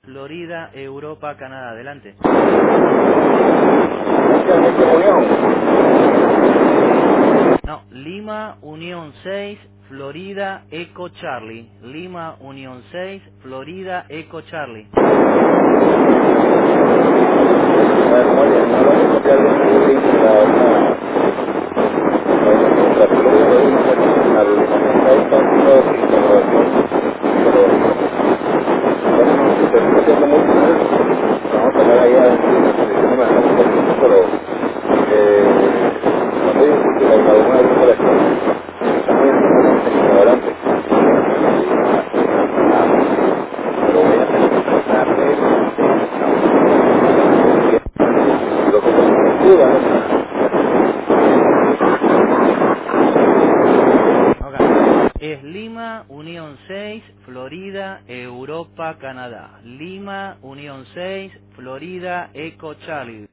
Florida, Europa, Canadá. Adelante. No, Lima, Unión 6, Florida, Eco Charlie. Lima, Unión 6, Florida, Eco Charlie. Ok. Es Lima, Unión 6, Florida, Europa, Canadá. Lima, Unión 6, Florida, Eco Charlie.